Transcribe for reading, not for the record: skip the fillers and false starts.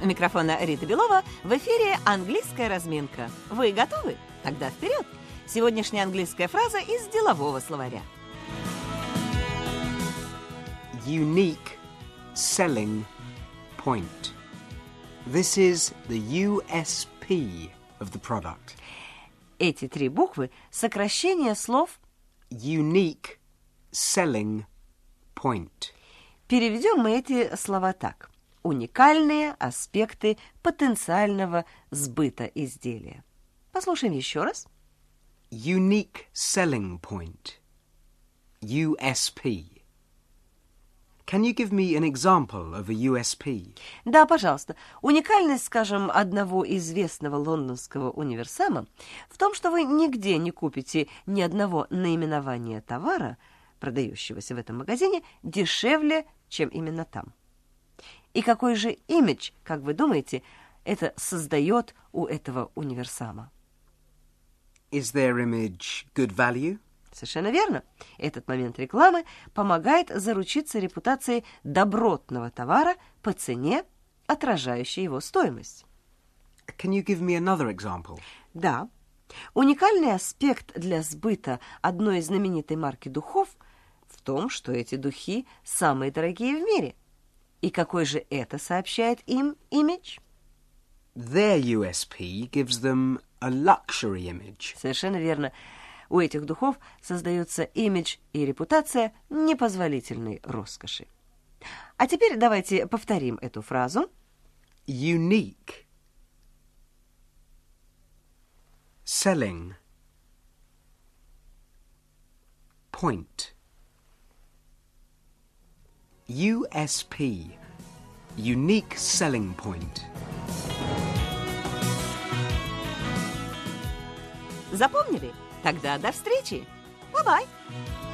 У микрофона Рита Белова, в эфире «Английская разминка». Вы готовы? Тогда вперед! Сегодняшняя английская фраза из делового словаря. Unique selling point. This is the USP of the product. Эти три буквы – сокращение слов Unique selling point. Переведем мы эти слова так. Уникальные аспекты потенциального сбыта изделия. Послушаем еще раз. Unique selling point. USP. Can you give me an example of a USP? Да, пожалуйста. Уникальность, скажем, одного известного лондонского универсама в том, что вы нигде не купите ни одного наименования товара, продающегося в этом магазине, дешевле, чем именно там. И какой же имидж, как вы думаете, это создает у этого универсама? Is their image good value? Совершенно верно. Этот момент рекламы помогает заручиться репутацией добротного товара по цене, отражающей его стоимость. Can you give me another example? Да. Уникальный аспект для сбыта одной знаменитой марки духов в том, что эти духи самые дорогие в мире. И какой же это сообщает им имидж? Their USP gives them a luxury image. Совершенно верно. У этих духов создается имидж и репутация непозволительной роскоши. А теперь давайте повторим эту фразу. Unique selling point. USP. Unique selling point. Запомнили? Тогда до встречи. Бай-бай.